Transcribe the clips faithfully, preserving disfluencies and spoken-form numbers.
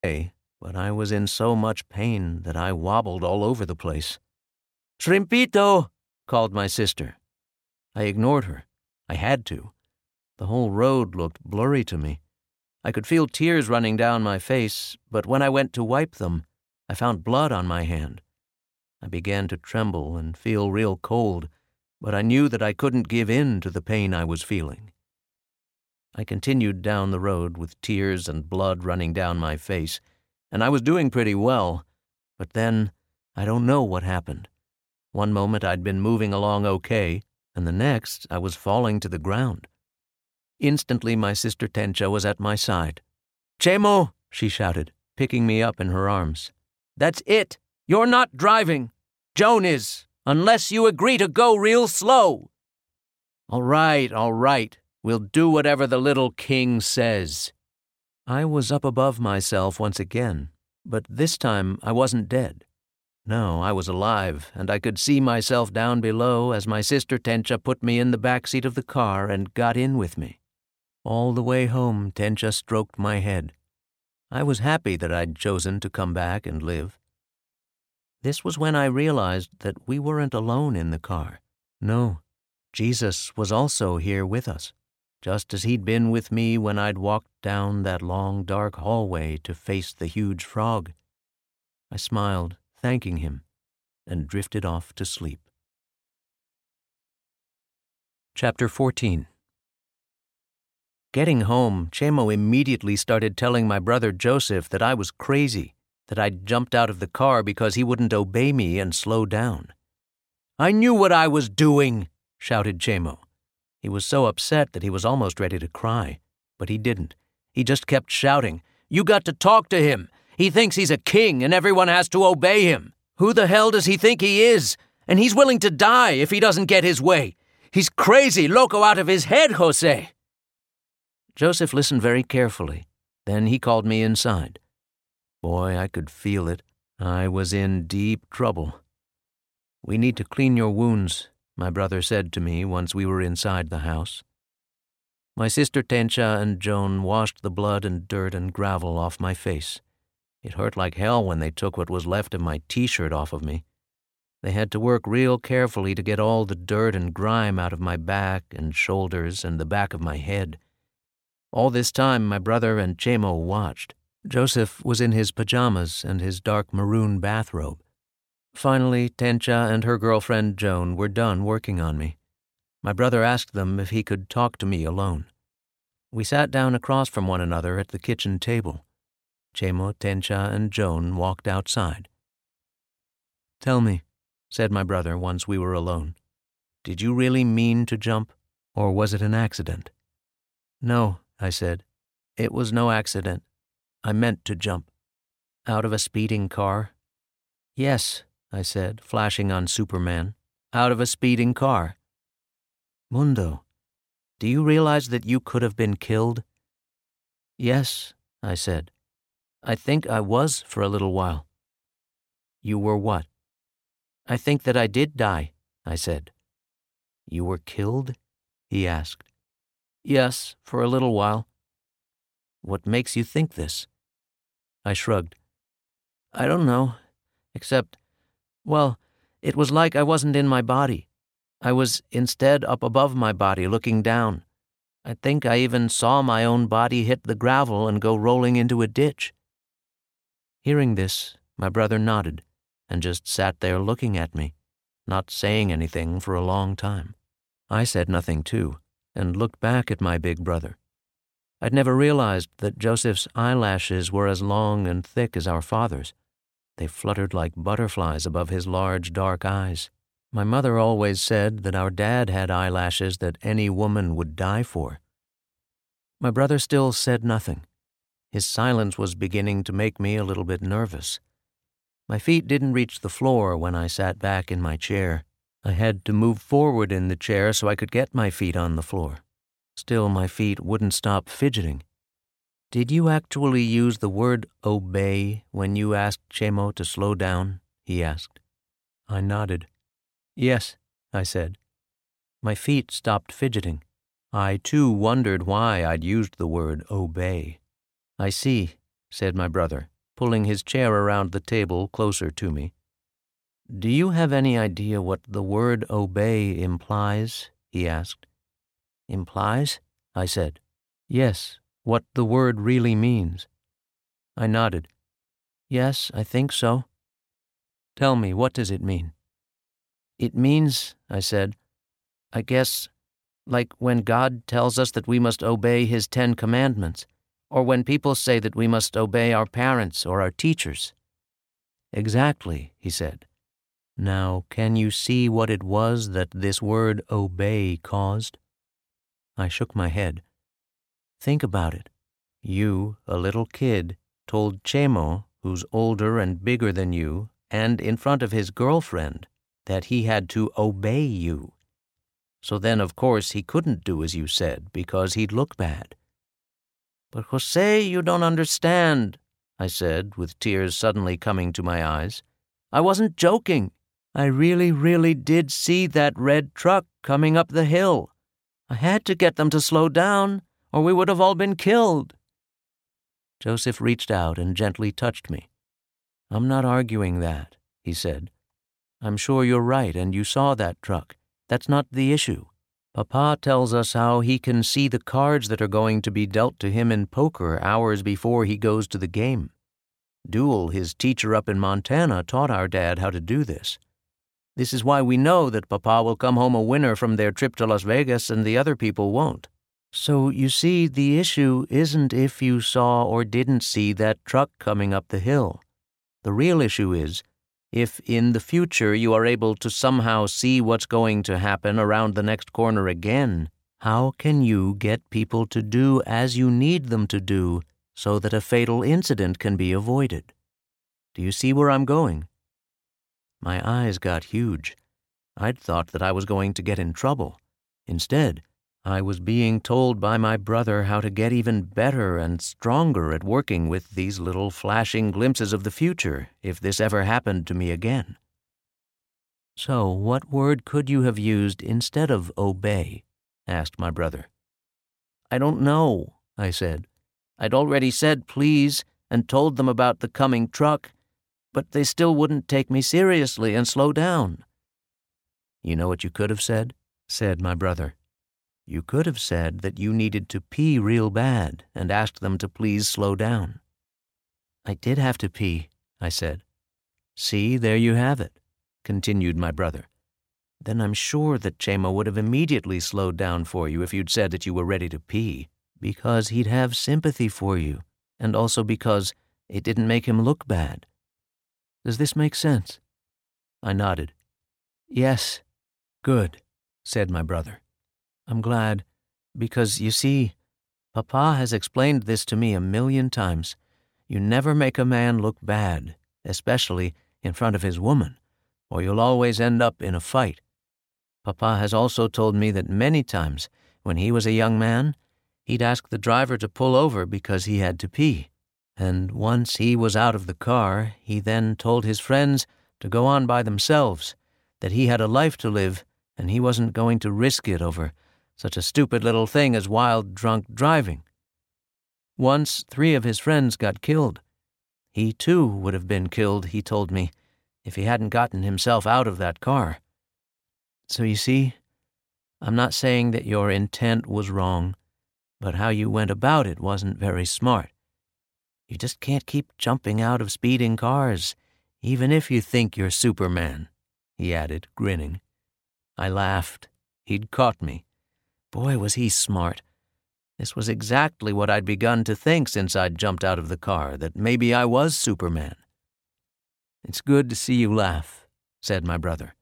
okay, but I was in so much pain that I wobbled all over the place. "Shrimpito!" called my sister. I ignored her. I had to. The whole road looked blurry to me. I could feel tears running down my face, but when I went to wipe them, I found blood on my hand. I began to tremble and feel real cold, but I knew that I couldn't give in to the pain I was feeling. I continued down the road with tears and blood running down my face, and I was doing pretty well, but then I don't know what happened. One moment I'd been moving along okay, and the next I was falling to the ground. Instantly my sister Tencha was at my side. "Chemo!" she shouted, picking me up in her arms. "That's it! You're not driving! Joan is, unless you agree to go real slow." "All right, all right. We'll do whatever the little king says." I was up above myself once again, but this time I wasn't dead. No, I was alive, and I could see myself down below as my sister Tencha put me in the back seat of the car and got in with me. All the way home, Tencha stroked my head. I was happy that I'd chosen to come back and live. This was when I realized that we weren't alone in the car. No, Jesus was also here with us, just as he'd been with me when I'd walked down that long, dark hallway to face the huge frog. I smiled, thanking him, and drifted off to sleep. Chapter fourteen. Getting home, Chemo immediately started telling my brother Joseph that I was crazy, that I'd jumped out of the car because he wouldn't obey me and slow down. "I knew what I was doing," shouted Chemo. He was so upset that he was almost ready to cry, but he didn't. He just kept shouting, "You got to talk to him. He thinks he's a king and everyone has to obey him. Who the hell does he think he is? And he's willing to die if he doesn't get his way. He's crazy, loco out of his head, Jose." Joseph listened very carefully. Then he called me inside. Boy, I could feel it. I was in deep trouble. "We need to clean your wounds," my brother said to me once we were inside the house. My sister Tencha and Joan washed the blood and dirt and gravel off my face. It hurt like hell when they took what was left of my t-shirt off of me. They had to work real carefully to get all the dirt and grime out of my back and shoulders and the back of my head. All this time, my brother and Chemo watched. Joseph was in his pajamas and his dark maroon bathrobe. Finally, Tencha and her girlfriend Joan were done working on me. My brother asked them if he could talk to me alone. We sat down across from one another at the kitchen table. Chemo, Tencha, and Joan walked outside. "Tell me," said my brother once we were alone, "did you really mean to jump, or was it an accident?" "No," I said. "It was no accident. I meant to jump." "Out of a speeding car?" "Yes," I said, flashing on Superman. "Out of a speeding car." "Mundo, do you realize that you could have been killed?" "Yes," I said. "I think I was for a little while." "You were what?" "I think that I did die," I said. "You were killed?" he asked. "Yes, for a little while." "What makes you think this?" I shrugged. "I don't know, except, well, it was like I wasn't in my body. I was instead up above my body looking down. I think I even saw my own body hit the gravel and go rolling into a ditch." Hearing this, my brother nodded and just sat there looking at me, not saying anything for a long time. I said nothing too, and looked back at my big brother. I'd never realized that Joseph's eyelashes were as long and thick as our father's. They fluttered like butterflies above his large, dark eyes. My mother always said that our dad had eyelashes that any woman would die for. My brother still said nothing. His silence was beginning to make me a little bit nervous. My feet didn't reach the floor when I sat back in my chair. I had to move forward in the chair so I could get my feet on the floor. Still, my feet wouldn't stop fidgeting. "Did you actually use the word obey when you asked Chemo to slow down?" he asked. I nodded. "Yes," I said. My feet stopped fidgeting. I, too, wondered why I'd used the word obey. "I see," said my brother, pulling his chair around the table closer to me. "Do you have any idea what the word obey implies?" he asked. "Implies?" I said. "Yes, what the word really means." I nodded. "Yes, I think so." "Tell me, what does it mean?" "It means," I said, "I guess, like when God tells us that we must obey His Ten Commandments, or when people say that we must obey our parents or our teachers." "Exactly," he said. "Now, can you see what it was that this word obey caused?" I shook my head. "Think about it. You, a little kid, told Chemo, who's older and bigger than you, and in front of his girlfriend, that he had to obey you. So then, of course, he couldn't do as you said, because he'd look bad." "But Jose, you don't understand," I said, with tears suddenly coming to my eyes. "I wasn't joking. I really, really did see that red truck coming up the hill. I had to get them to slow down, or we would have all been killed." Joseph reached out and gently touched me. "I'm not arguing that," he said. "I'm sure you're right, and you saw that truck. That's not the issue. Papa tells us how he can see the cards that are going to be dealt to him in poker hours before he goes to the game. Duel, his teacher up in Montana, taught our dad how to do this. This is why we know that Papa will come home a winner from their trip to Las Vegas and the other people won't. So, you see, the issue isn't if you saw or didn't see that truck coming up the hill. The real issue is, if in the future you are able to somehow see what's going to happen around the next corner again, how can you get people to do as you need them to do so that a fatal incident can be avoided? Do you see where I'm going?" My eyes got huge. I'd thought that I was going to get in trouble. Instead, I was being told by my brother how to get even better and stronger at working with these little flashing glimpses of the future if this ever happened to me again. "So, what word could you have used instead of obey?" asked my brother. "I don't know," I said. "I'd already said please and told them about the coming truck, but they still wouldn't take me seriously and slow down." "You know what you could have said?" said my brother. "You could have said that you needed to pee real bad and asked them to please slow down." "I did have to pee," I said. "See, there you have it," continued my brother. "Then I'm sure that Chemo would have immediately slowed down for you if you'd said that you were ready to pee, because he'd have sympathy for you, and also because it didn't make him look bad. Does this make sense?" I nodded. "Yes. Good," said my brother. "I'm glad, because, you see, Papa has explained this to me a million times. You never make a man look bad, especially in front of his woman, or you'll always end up in a fight. Papa has also told me that many times, when he was a young man, he'd ask the driver to pull over because he had to pee. And once he was out of the car, he then told his friends to go on by themselves, that he had a life to live and he wasn't going to risk it over such a stupid little thing as wild drunk driving. Once three of his friends got killed. He too would have been killed, he told me, if he hadn't gotten himself out of that car. So you see, I'm not saying that your intent was wrong, but how you went about it wasn't very smart. You just can't keep jumping out of speeding cars, even if you think you're Superman," he added, grinning. I laughed. He'd caught me. Boy, was he smart. This was exactly what I'd begun to think since I'd jumped out of the car, that maybe I was Superman. "It's good to see you laugh," said my brother.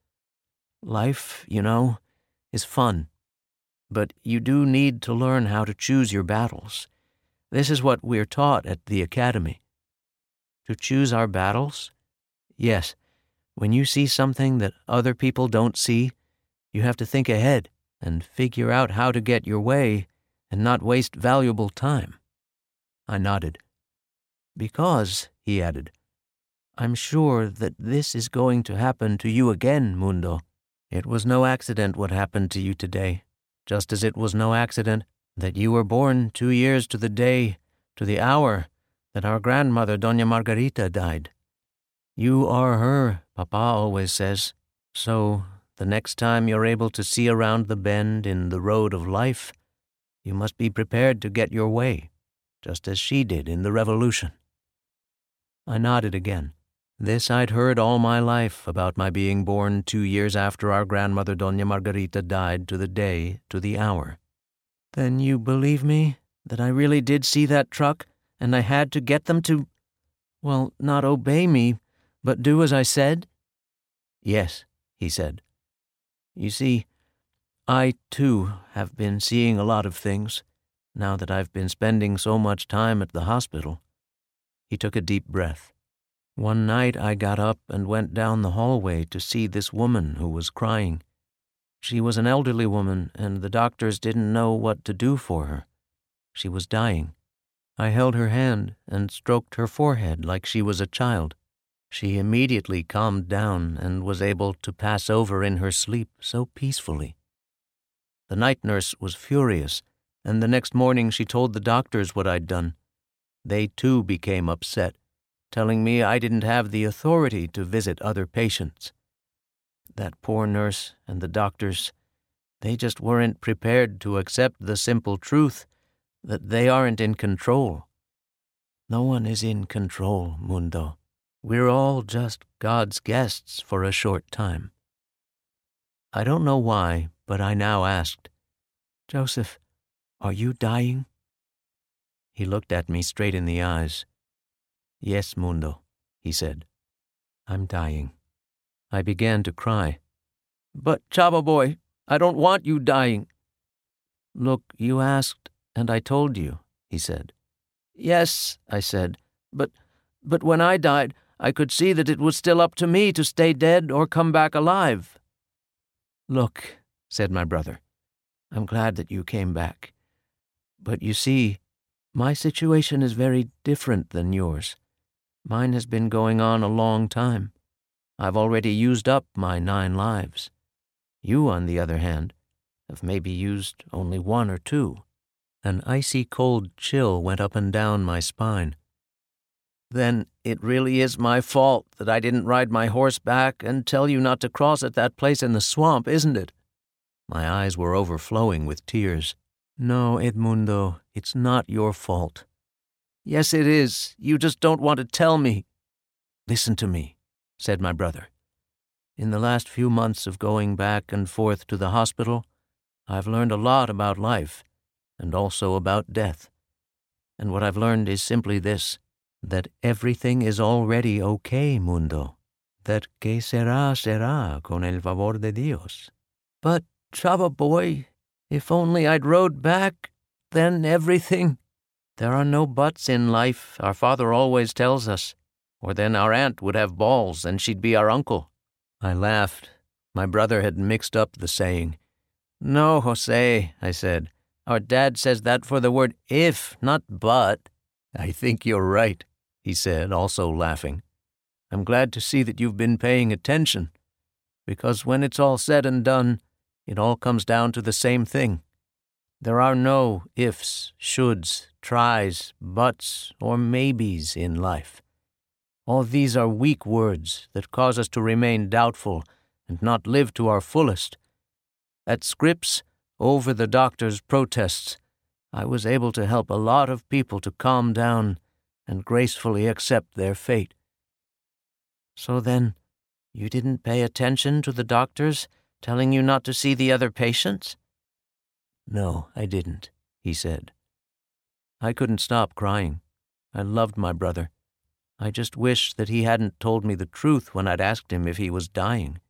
"Life, you know, is fun. But you do need to learn how to choose your battles. This is what we're taught at the academy." "To choose our battles?" "Yes. When you see something that other people don't see, you have to think ahead and figure out how to get your way and not waste valuable time." I nodded. "Because," he added, "I'm sure that this is going to happen to you again, Mundo. It was no accident what happened to you today, just as it was no accident that you were born two years to the day, to the hour, that our grandmother, Doña Margarita, died. You are her, Papa always says. So, the next time you're able to see around the bend in the road of life, you must be prepared to get your way, just as she did in the Revolution." I nodded again. This I'd heard all my life about my being born two years after our grandmother Doña Margarita died, to the day, to the hour. "Then you believe me, that I really did see that truck, and I had to get them to, well, not obey me, but do as I said?" "Yes," he said. "You see, I, too, have been seeing a lot of things, now that I've been spending so much time at the hospital." He took a deep breath. "One night I got up and went down the hallway to see this woman who was crying. She was an elderly woman, and the doctors didn't know what to do for her. She was dying. I held her hand and stroked her forehead like she was a child. She immediately calmed down and was able to pass over in her sleep so peacefully. The night nurse was furious, and the next morning she told the doctors what I'd done. They too became upset, telling me I didn't have the authority to visit other patients. That poor nurse and the doctors, they just weren't prepared to accept the simple truth that they aren't in control. No one is in control, Mundo. We're all just God's guests for a short time." I don't know why, but I now asked, "Joseph, are you dying?" He looked at me straight in the eyes. "Yes, Mundo," he said. "I'm dying." I began to cry. "But, Chavo boy, I don't want you dying." "Look, you asked, and I told you," he said. "Yes," I said, but, but when I died, I could see that it was still up to me to stay dead or come back alive." "Look," said my brother, "I'm glad that you came back. But you see, my situation is very different than yours. Mine has been going on a long time. I've already used up my nine lives. You, on the other hand, have maybe used only one or two." An icy cold chill went up and down my spine. "Then it really is my fault that I didn't ride my horse back and tell you not to cross at that place in the swamp, isn't it?" My eyes were overflowing with tears. "No, Edmundo, it's not your fault." "Yes, it is. You just don't want to tell me." "Listen to me," said my brother. "In the last few months of going back and forth to the hospital, I've learned a lot about life, and also about death. And what I've learned is simply this, that everything is already okay, Mundo. That que será, será, con el favor de Dios." "But, Chava boy, if only I'd rode back, then everything—" "There are no buts in life, our father always tells us, or then our aunt would have balls and she'd be our uncle." I laughed. My brother had mixed up the saying. "No, Jose," I said. "Our dad says that for the word if, not but." "I think you're right," he said, also laughing. "I'm glad to see that you've been paying attention, because when it's all said and done, it all comes down to the same thing. There are no ifs, shoulds, tries, buts, or maybes in life. All these are weak words that cause us to remain doubtful and not live to our fullest. At Scripps, over the doctor's protests, I was able to help a lot of people to calm down and gracefully accept their fate." "So then, you didn't pay attention to the doctors telling you not to see the other patients?" "No, I didn't," he said. I couldn't stop crying. I loved my brother. I just wished that he hadn't told me the truth when I'd asked him if he was dying.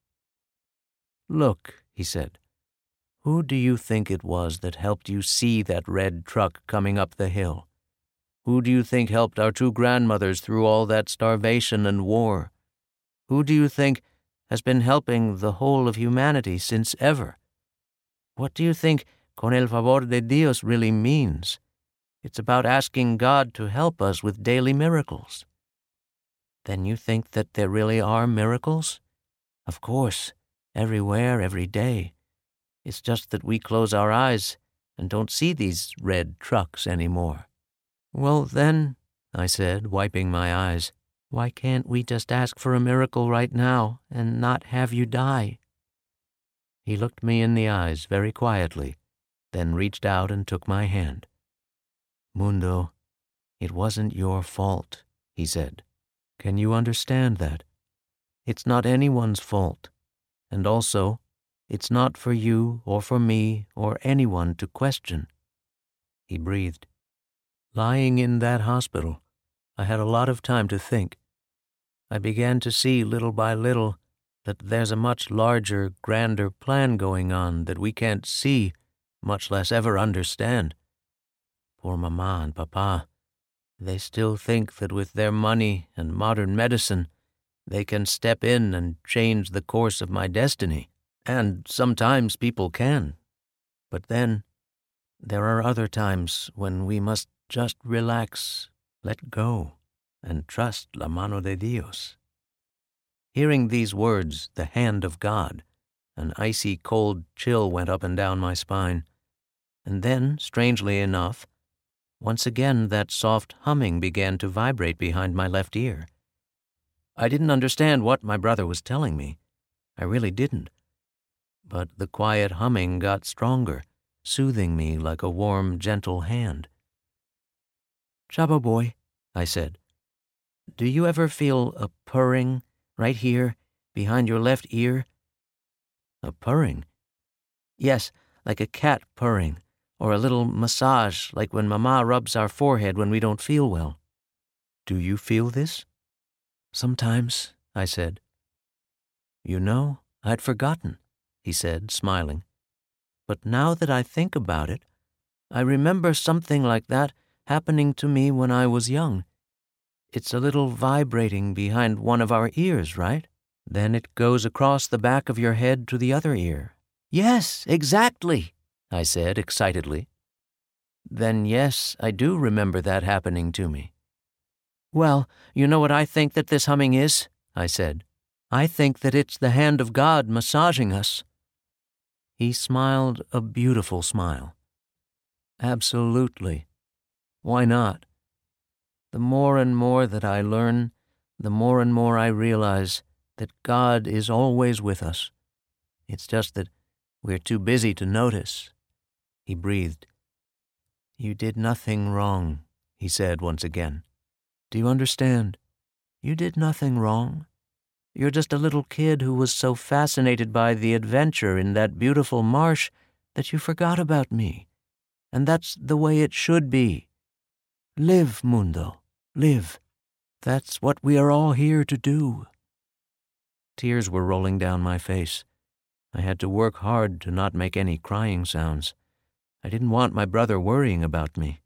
"Look," he said, "who do you think it was that helped you see that red truck coming up the hill? Who do you think helped our two grandmothers through all that starvation and war? Who do you think has been helping the whole of humanity since ever? What do you think con el favor de Dios really means? It's about asking God to help us with daily miracles." "Then you think that there really are miracles?" "Of course, everywhere, every day. It's just that we close our eyes and don't see these red trucks anymore." "Well, then, I said, wiping my eyes. Why can't we just ask for a miracle right now and not have you die? He looked me in the eyes very quietly, then reached out and took my hand. Mundo, it wasn't your fault, he said. Can you understand that? It's not anyone's fault. And also, it's not for you or for me or anyone to question. He breathed. Lying in that hospital, I had a lot of time to think. I began to see little by little that there's a much larger, grander plan going on that we can't see, much less ever understand. Poor Mama and Papa, they still think that with their money and modern medicine, they can step in and change the course of my destiny. And sometimes people can. But then, there are other times when we must just relax, let go, and trust la mano de Dios. Hearing these words, the hand of God, an icy cold chill went up and down my spine. And then, strangely enough, once again that soft humming began to vibrate behind my left ear. I didn't understand what my brother was telling me. I really didn't. But the quiet humming got stronger, soothing me like a warm, gentle hand. Chavo boy, I said, do you ever feel a purring right here behind your left ear? A purring? Yes, like a cat purring, or a little massage like when Mama rubs our forehead when we don't feel well. Do you feel this? Sometimes, I said. You know, I'd forgotten, he said, smiling. But now that I think about it, I remember something like that happening to me when I was young. It's a little vibrating behind one of our ears, right? Then it goes across the back of your head to the other ear. Yes, exactly, I said excitedly. Then yes, I do remember that happening to me. Well, you know what I think that this humming is? I said. I think that it's the hand of God massaging us. He smiled a beautiful smile. Absolutely. Why not? The more and more that I learn, the more and more I realize that God is always with us. It's just that we're too busy to notice. He breathed. You did nothing wrong, he said once again. Do you understand? You did nothing wrong. You're just a little kid who was so fascinated by the adventure in that beautiful marsh that you forgot about me. And that's the way it should be. Live, Mundo, live. That's what we are all here to do. Tears were rolling down my face. I had to work hard to not make any crying sounds. I didn't want my brother worrying about me.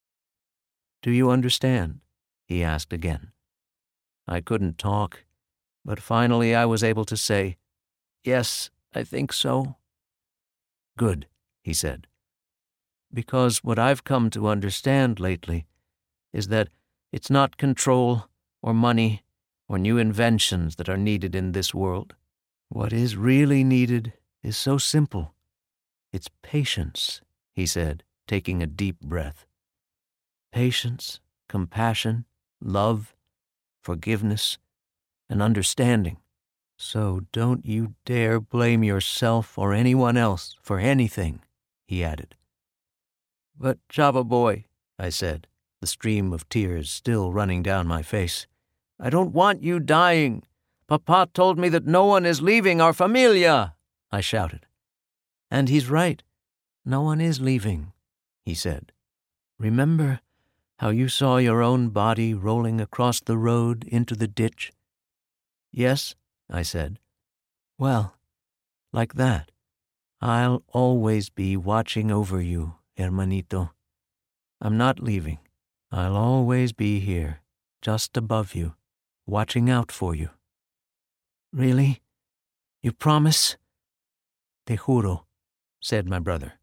Do you understand? He asked again. I couldn't talk, but finally I was able to say, yes, I think so. Good, he said. Because what I've come to understand lately is that it's not control or money or new inventions that are needed in this world. What is really needed is so simple. It's patience, he said, taking a deep breath. Patience, compassion, love, forgiveness, and understanding. So don't you dare blame yourself or anyone else for anything, he added. But, Chavo boy, I said, the stream of tears still running down my face, I don't want you dying. Papa told me that no one is leaving our familia, I shouted. And he's right. No one is leaving, he said. Remember how you saw your own body rolling across the road into the ditch? Yes, I said. Well, like that. I'll always be watching over you, hermanito. I'm not leaving. I'll always be here, just above you, watching out for you. Really? You promise? Te juro, said my brother.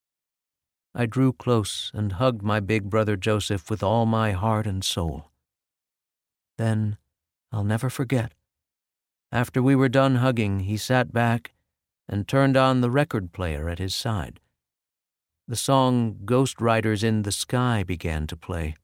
I drew close and hugged my big brother Joseph with all my heart and soul. Then, I'll never forget. After we were done hugging, he sat back and turned on the record player at his side. The song Ghost Riders in the Sky began to play.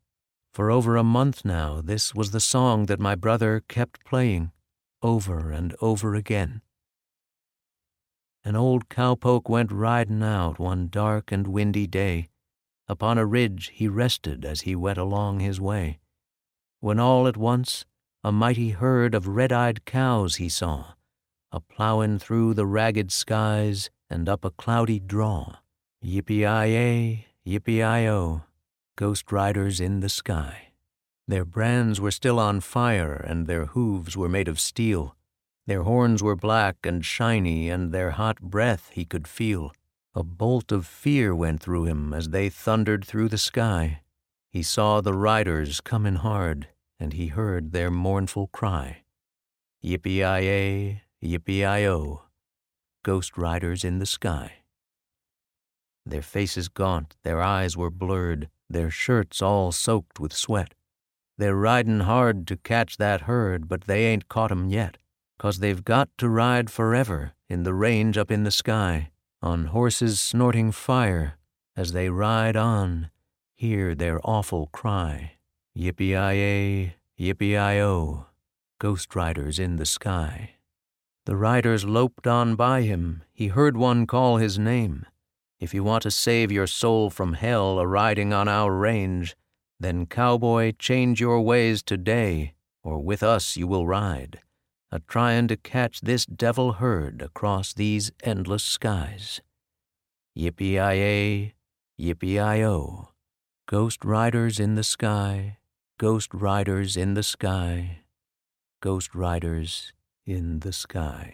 For over a month now, this was the song that my brother kept playing over and over again. An old cowpoke went riding out one dark and windy day. Upon a ridge he rested as he went along his way, when all at once a mighty herd of red-eyed cows he saw, a-plowin' through the ragged skies and up a cloudy draw. Yippee-yi-yay, yippee-yi-o, ghost riders in the sky. Their brands were still on fire, and their hooves were made of steel. Their horns were black and shiny, and their hot breath he could feel. A bolt of fear went through him as they thundered through the sky. He saw the riders comin' hard, and he heard their mournful cry. Yippee-yi-yay, yippee-yi-o, ghost riders in the sky. Their faces gaunt, their eyes were blurred, their shirts all soaked with sweat. They're ridin' hard to catch that herd, but they ain't caught 'em yet, 'cause they've got to ride forever in the range up in the sky, on horses snorting fire. As they ride on, hear their awful cry. Yippee-yi-yay, yippee-yi-o, ghost riders in the sky. The riders loped on by him. He heard one call his name. If you want to save your soul from hell a-riding on our range, then, cowboy, change your ways today, or with us you will ride, a-tryin' to catch this devil herd across these endless skies. Yippee-yi-yay, yippee-yi-o, ghost riders in the sky, ghost riders in the sky, ghost riders in the sky.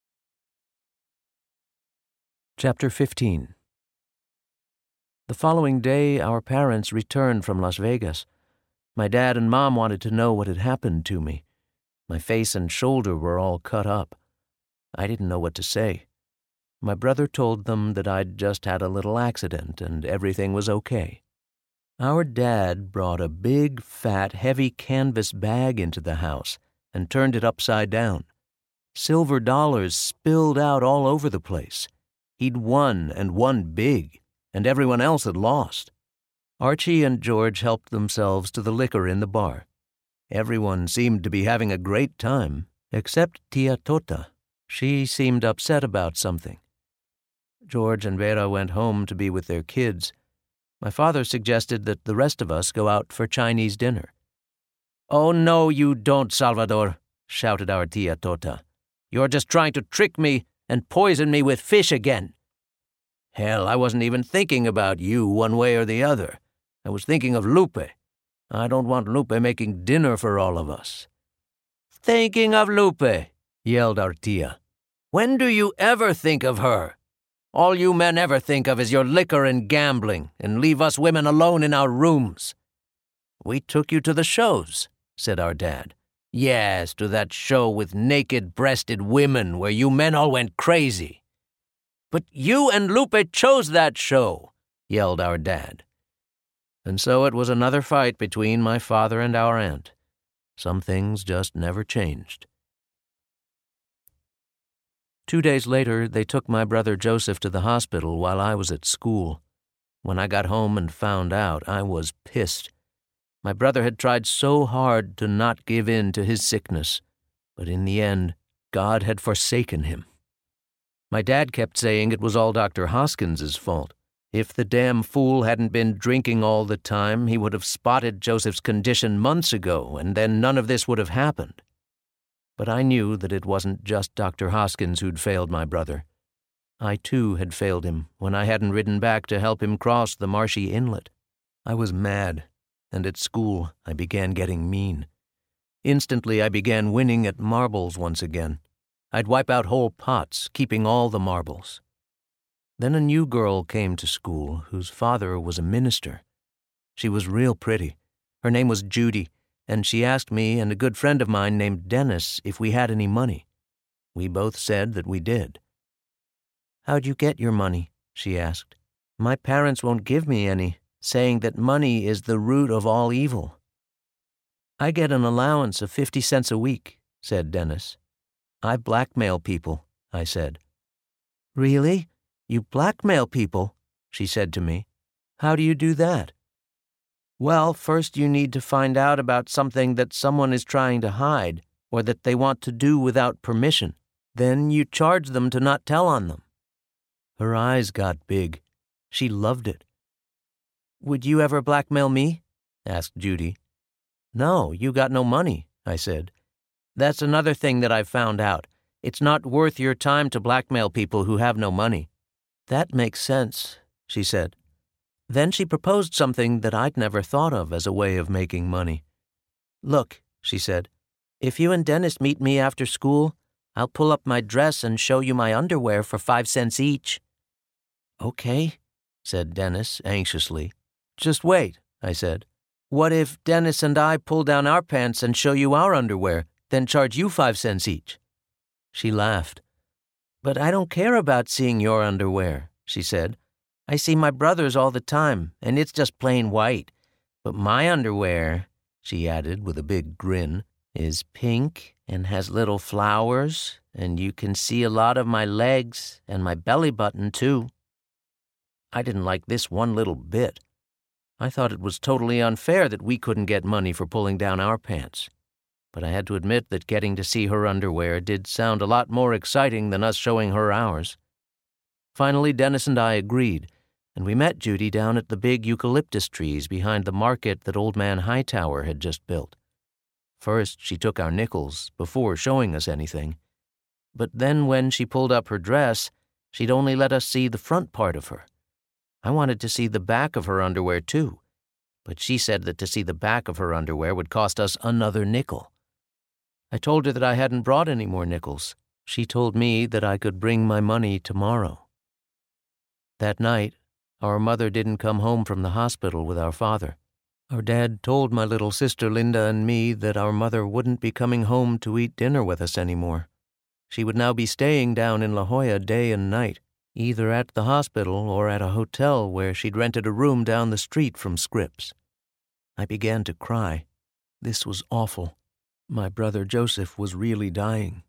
Chapter fifteen. The following day, our parents returned from Las Vegas. My dad and Mom wanted to know what had happened to me. My face and shoulder were all cut up. I didn't know what to say. My brother told them that I'd just had a little accident and everything was okay. Our dad brought a big, fat, heavy canvas bag into the house and turned it upside down. Silver dollars spilled out all over the place. He'd won, and won big, and everyone else had lost. Archie and George helped themselves to the liquor in the bar. Everyone seemed to be having a great time, except Tia Tota. She seemed upset about something. George and Vera went home to be with their kids. My father suggested that the rest of us go out for Chinese dinner. "Oh, no, you don't, Salvador," shouted our Tia Tota. "You're just trying to trick me and poison me with fish again." "Hell, I wasn't even thinking about you one way or the other. I was thinking of Lupe. I don't want Lupe making dinner for all of us." "Thinking of Lupe," yelled our Tia. "When do you ever think of her? All you men ever think of is your liquor and gambling, and leave us women alone in our rooms." "We took you to the shows," said our dad. "Yes, to that show with naked-breasted women where you men all went crazy." "But you and Lupe chose that show," yelled our dad. And so it was another fight between my father and our aunt. Some things just never changed. Two days later, they took my brother Joseph to the hospital while I was at school. When I got home and found out, I was pissed. My brother had tried so hard to not give in to his sickness, but in the end, God had forsaken him. My dad kept saying it was all Doctor Hoskins's fault. If the damn fool hadn't been drinking all the time, he would have spotted Joseph's condition months ago, and then none of this would have happened. But I knew that it wasn't just Doctor Hoskins who'd failed my brother. I, too, had failed him when I hadn't ridden back to help him cross the marshy inlet. I was mad, and at school I began getting mean. Instantly I began winning at marbles once again. I'd wipe out whole pots, keeping all the marbles. Then a new girl came to school whose father was a minister. She was real pretty. Her name was Judy, and she asked me and a good friend of mine named Dennis if we had any money. We both said that we did. "How'd you get your money?" she asked. "My parents won't give me any, saying that money is the root of all evil." "I get an allowance of fifty cents a week," said Dennis. "I blackmail people," I said. "Really? You blackmail people?" she said to me. "How do you do that?" Well, first you need to find out about something that someone is trying to hide or that they want to do without permission. Then you charge them to not tell on them." Her eyes got big. She loved it. "Would you ever blackmail me?" asked Judy. "No, you got no money," I said. "That's another thing that I've found out. It's not worth your time to blackmail people who have no money." "That makes sense," she said. Then she proposed something that I'd never thought of as a way of making money. "Look," she said, "if you and Dennis meet me after school, I'll pull up my dress and show you my underwear for five cents each." "Okay," said Dennis anxiously. "Just wait," I said. "What if Dennis and I pull down our pants and show you our underwear, then charge you five cents each?" She laughed. "But I don't care about seeing your underwear," she said. "I see my brother's all the time, and it's just plain white. But my underwear," she added with a big grin, "is pink and has little flowers, and you can see a lot of my legs and my belly button, too." I didn't like this one little bit. I thought it was totally unfair that we couldn't get money for pulling down our pants. But I had to admit that getting to see her underwear did sound a lot more exciting than us showing her ours. Finally, Dennis and I agreed, and we met Judy down at the big eucalyptus trees behind the market that Old Man Hightower had just built. First, she took our nickels before showing us anything. But then when she pulled up her dress, she'd only let us see the front part of her. I wanted to see the back of her underwear, too, but she said that to see the back of her underwear would cost us another nickel. I told her that I hadn't brought any more nickels. She told me that I could bring my money tomorrow. That night, our mother didn't come home from the hospital with our father. Our dad told my little sister Linda and me that our mother wouldn't be coming home to eat dinner with us anymore. She would now be staying down in La Jolla day and night, either at the hospital or at a hotel where she'd rented a room down the street from Scripps. I began to cry. This was awful. My brother Joseph was really dying.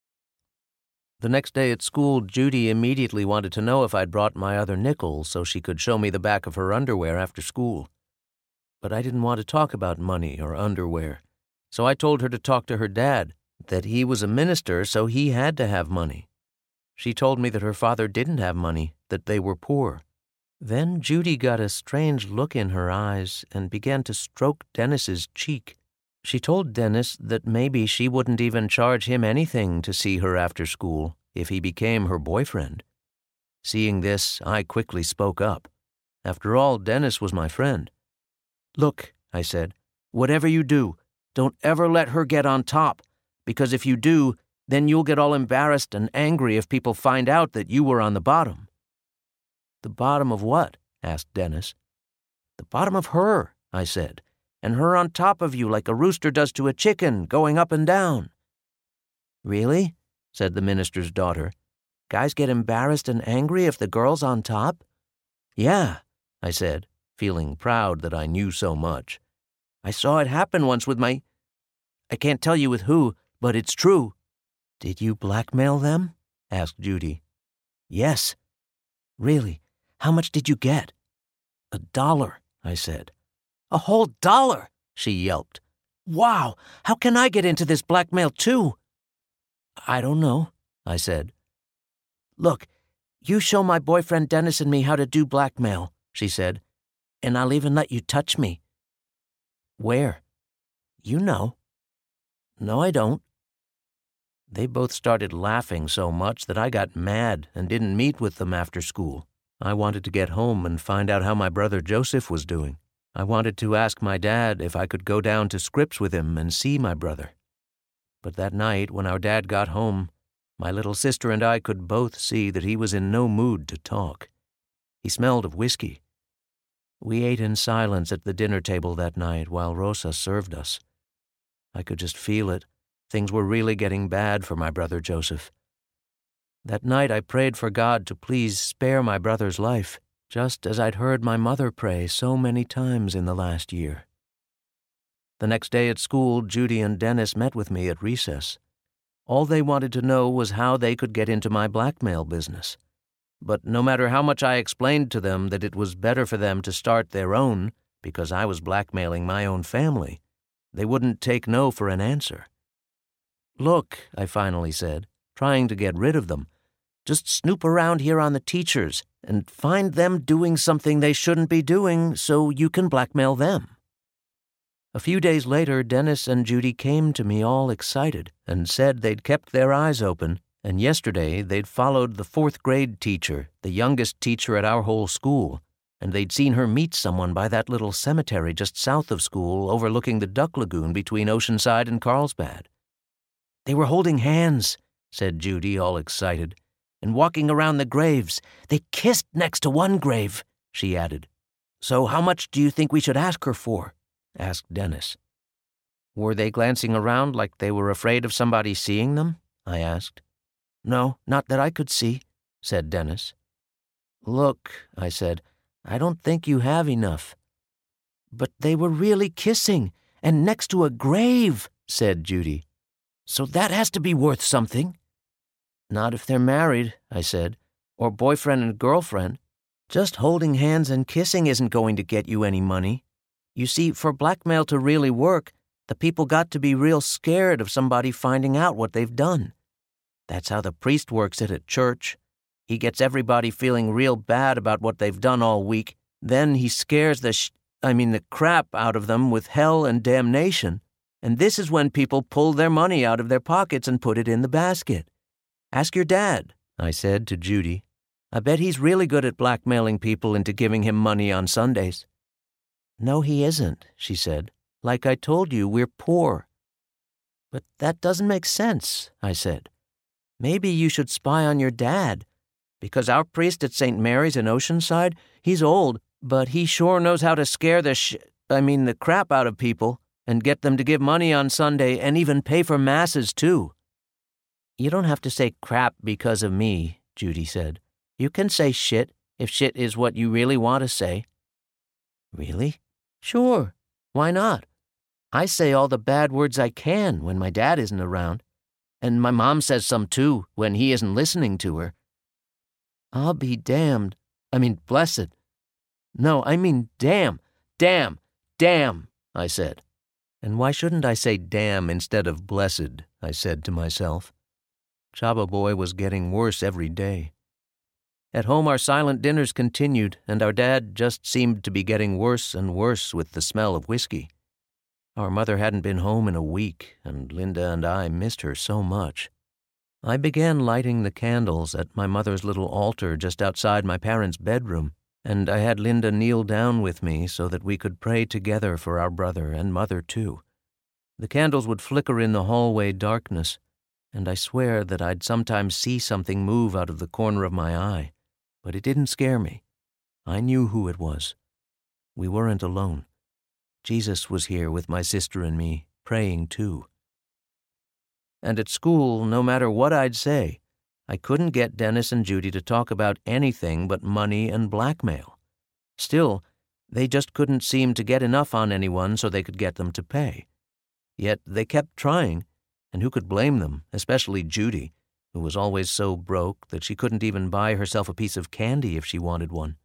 The next day at school, Judy immediately wanted to know if I'd brought my other nickel so she could show me the back of her underwear after school. But I didn't want to talk about money or underwear, so I told her to talk to her dad, that he was a minister, so he had to have money. She told me that her father didn't have money, that they were poor. Then Judy got a strange look in her eyes and began to stroke Dennis's cheek. She told Dennis that maybe she wouldn't even charge him anything to see her after school if he became her boyfriend. Seeing this, I quickly spoke up. After all, Dennis was my friend. "Look," I said, "whatever you do, don't ever let her get on top, because if you do, then you'll get all embarrassed and angry if people find out that you were on the bottom." "The bottom of what?" asked Dennis. "The bottom of her," I said, "and her on top of you like a rooster does to a chicken, going up and down." "Really?" said the minister's daughter. "Guys get embarrassed and angry if the girl's on top?" "Yeah," I said, feeling proud that I knew so much. "I saw it happen once with my... I can't tell you with who, but it's true." "Did you blackmail them?" asked Judy. "Yes." "Really? How much did you get?" "A dollar," I said. "A whole dollar!" she yelped. "Wow! How can I get into this blackmail too?" "I don't know," I said. "Look, you show my boyfriend Dennis and me how to do blackmail," she said, "and I'll even let you touch me." "Where?" "You know." "No, I don't." They both started laughing so much that I got mad and didn't meet with them after school. I wanted to get home and find out how my brother Joseph was doing. I wanted to ask my dad if I could go down to Scripps with him and see my brother. But that night, when our dad got home, my little sister and I could both see that he was in no mood to talk. He smelled of whiskey. We ate in silence at the dinner table that night while Rosa served us. I could just feel it. Things were really getting bad for my brother Joseph. That night I prayed for God to please spare my brother's life, just as I'd heard my mother pray so many times in the last year. The next day at school, Judy and Dennis met with me at recess. All they wanted to know was how they could get into my blackmail business. But no matter how much I explained to them that it was better for them to start their own, because I was blackmailing my own family. They wouldn't take no for an answer. "Look," I finally said, trying to get rid of them, "just snoop around here on the teachers and find them doing something they shouldn't be doing so you can blackmail them." A few days later, Dennis and Judy came to me all excited and said they'd kept their eyes open, and yesterday they'd followed the fourth grade teacher, the youngest teacher at our whole school, and they'd seen her meet someone by that little cemetery just south of school overlooking the duck lagoon between Oceanside and Carlsbad. "They were holding hands," said Judy, all excited, "and walking around the graves. They kissed next to one grave," she added. "So how much do you think we should ask her for?" asked Dennis. "Were they glancing around like they were afraid of somebody seeing them?" I asked. "No, not that I could see," said Dennis. "Look," I said, "I don't think you have enough." "But they were really kissing, and next to a grave," said Judy. "So that has to be worth something." "Not if they're married," I said, "or boyfriend and girlfriend. Just holding hands and kissing isn't going to get you any money. You see, for blackmail to really work, the people got to be real scared of somebody finding out what they've done. That's how the priest works it at church. He gets everybody feeling real bad about what they've done all week. Then he scares the sh- I mean the crap out of them with hell and damnation. And this is when people pull their money out of their pockets and put it in the basket. Ask your dad," I said to Judy. "I bet he's really good at blackmailing people into giving him money on Sundays." "No, he isn't," she said. "Like I told you, we're poor." "But that doesn't make sense," I said. "Maybe you should spy on your dad, because our priest at Saint Mary's in Oceanside, he's old, but he sure knows how to scare the sh- I mean the crap out of people and get them to give money on Sunday and even pay for masses too." "You don't have to say crap because of me," Judy said. "You can say shit if shit is what you really want to say." "Really?" "Sure. Why not? I say all the bad words I can when my dad isn't around. And my mom says some too when he isn't listening to her." "I'll be damned. I mean blessed. No, I mean damn, damn, damn," I said. And why shouldn't I say damn instead of blessed, I said to myself. Chaba Boy was getting worse every day. At home our silent dinners continued, and our dad just seemed to be getting worse and worse with the smell of whiskey. Our mother hadn't been home in a week, and Linda and I missed her so much. I began lighting the candles at my mother's little altar just outside my parents' bedroom, and I had Linda kneel down with me so that we could pray together for our brother and mother, too. The candles would flicker in the hallway darkness, and I swear that I'd sometimes see something move out of the corner of my eye, but it didn't scare me. I knew who it was. We weren't alone. Jesus was here with my sister and me, praying too. And at school, no matter what I'd say, I couldn't get Dennis and Judy to talk about anything but money and blackmail. Still, they just couldn't seem to get enough on anyone so they could get them to pay. Yet they kept trying, and who could blame them, especially Judy, who was always so broke that she couldn't even buy herself a piece of candy if she wanted one.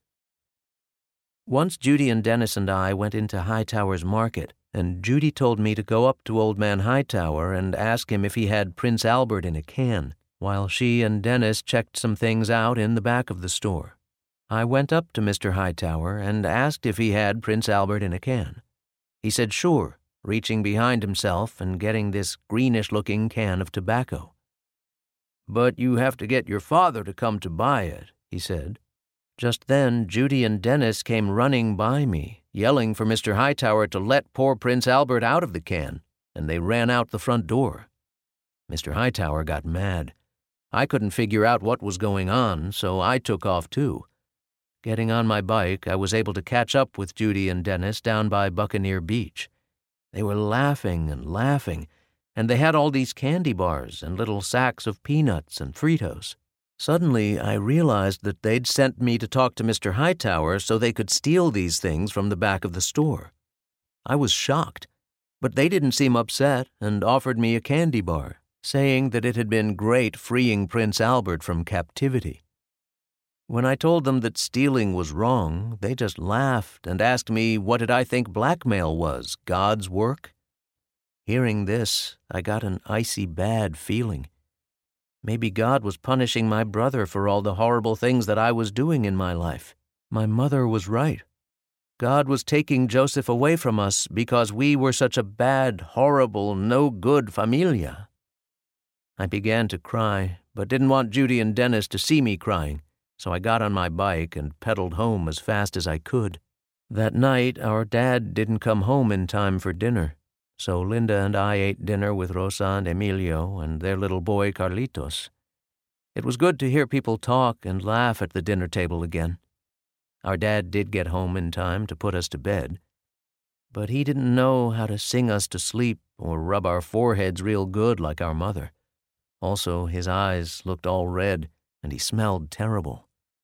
Once Judy and Dennis and I went into Hightower's market, and Judy told me to go up to Old Man Hightower and ask him if he had Prince Albert in a can, while she and Dennis checked some things out in the back of the store. I went up to Mister Hightower and asked if he had Prince Albert in a can. He said sure, reaching behind himself and getting this greenish-looking can of tobacco. "But you have to get your father to come to buy it," he said. Just then, Judy and Dennis came running by me, yelling for Mister Hightower to let poor Prince Albert out of the can, and they ran out the front door. Mister Hightower got mad. I couldn't figure out what was going on, so I took off too. Getting on my bike, I was able to catch up with Judy and Dennis down by Buccaneer Beach. They were laughing and laughing, and they had all these candy bars and little sacks of peanuts and Fritos. Suddenly, I realized that they'd sent me to talk to Mister Hightower so they could steal these things from the back of the store. I was shocked, but they didn't seem upset and offered me a candy bar, saying that it had been great freeing Prince Albert from captivity. When I told them that stealing was wrong, they just laughed and asked me what did I think blackmail was, God's work? Hearing this, I got an icy bad feeling. Maybe God was punishing my brother for all the horrible things that I was doing in my life. My mother was right. God was taking Joseph away from us because we were such a bad, horrible, no-good familia. I began to cry, but didn't want Judy and Dennis to see me crying, so I got on my bike and pedaled home as fast as I could. That night, our dad didn't come home in time for dinner, so Linda and I ate dinner with Rosa and Emilio and their little boy Carlitos. It was good to hear people talk and laugh at the dinner table again. Our dad did get home in time to put us to bed, but he didn't know how to sing us to sleep or rub our foreheads real good like our mother. Also, his eyes looked all red, and he smelled terrible.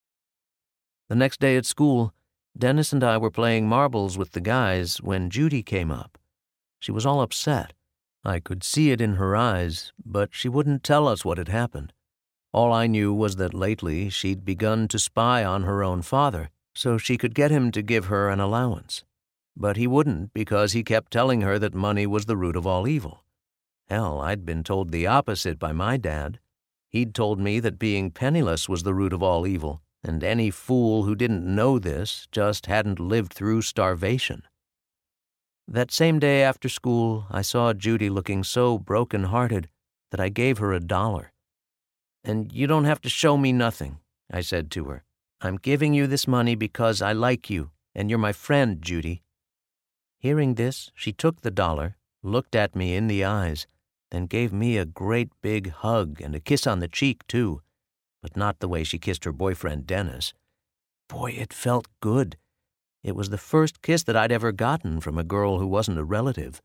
The next day at school, Dennis and I were playing marbles with the guys when Judy came up. She was all upset. I could see it in her eyes, but she wouldn't tell us what had happened. All I knew was that lately she'd begun to spy on her own father, so she could get him to give her an allowance. But he wouldn't because he kept telling her that money was the root of all evil. Hell, I'd been told the opposite by my dad. He'd told me that being penniless was the root of all evil, and any fool who didn't know this just hadn't lived through starvation. That same day after school, I saw Judy looking so broken-hearted that I gave her a dollar. "And you don't have to show me nothing," I said to her. "I'm giving you this money because I like you, and you're my friend, Judy." Hearing this, she took the dollar, looked at me in the eyes, then gave me a great big hug and a kiss on the cheek, too, but not the way she kissed her boyfriend, Dennis. Boy, it felt good. It was the first kiss that I'd ever gotten from a girl who wasn't a relative.